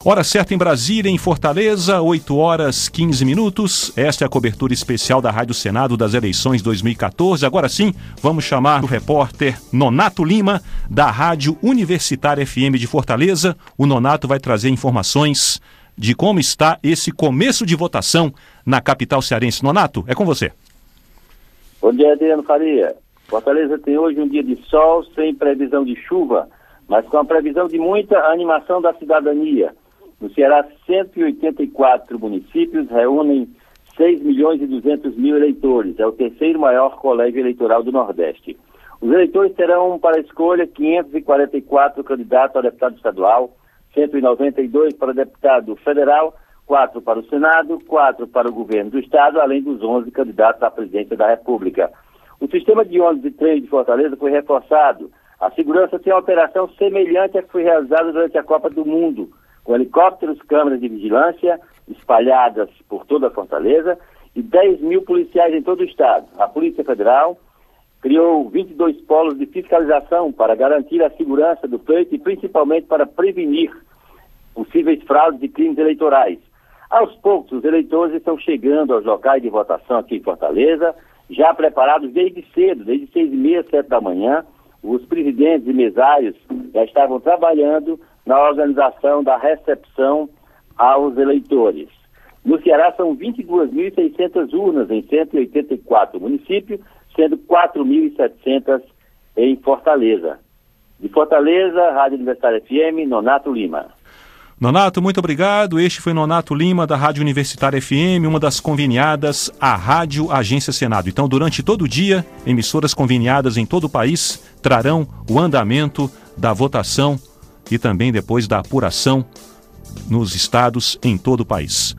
Hora certa em Brasília, em Fortaleza, 8 horas 15 minutos. Esta é a cobertura especial da Rádio Senado das eleições 2014. Agora sim, vamos chamar o repórter Nonato Lima, da Rádio Universitária FM de Fortaleza. O Nonato vai trazer informações de como está esse começo de votação na capital cearense. Nonato, é com você. Bom dia, Adriano Faria. Fortaleza tem hoje um dia de sol, sem previsão de chuva, mas com a previsão de muita animação da cidadania. No Ceará, 184 municípios reúnem 6 milhões e 200 mil eleitores. É o terceiro maior colégio eleitoral do Nordeste. Os eleitores terão para a escolha 544 candidatos a deputado estadual, 192 para deputado federal, 4 para o Senado, 4 para o governo do Estado, além dos 11 candidatos à presidência da República. O sistema de ônibus e trens de Fortaleza foi reforçado. A segurança tem uma operação semelhante à que foi realizada durante a Copa do Mundo, com helicópteros, câmeras de vigilância espalhadas por toda a Fortaleza e 10 mil policiais em todo o estado. A Polícia Federal criou 22 polos de fiscalização para garantir a segurança do pleito e principalmente para prevenir possíveis fraudes e crimes eleitorais. Aos poucos, os eleitores estão chegando aos locais de votação aqui em Fortaleza, já preparados desde cedo, desde 6h30, 7 da manhã. Os presidentes e mesários já estavam trabalhando na organização da recepção aos eleitores. No Ceará são 22.600 urnas em 184 municípios, sendo 4.700 em Fortaleza. De Fortaleza, Rádio Universitária FM, Nonato Lima. Nonato, muito obrigado. Este foi Nonato Lima, da Rádio Universitária FM, uma das conveniadas à Rádio Agência Senado. Então, durante todo o dia, emissoras conveniadas em todo o país trarão o andamento da votação e também depois da apuração nos estados em todo o país.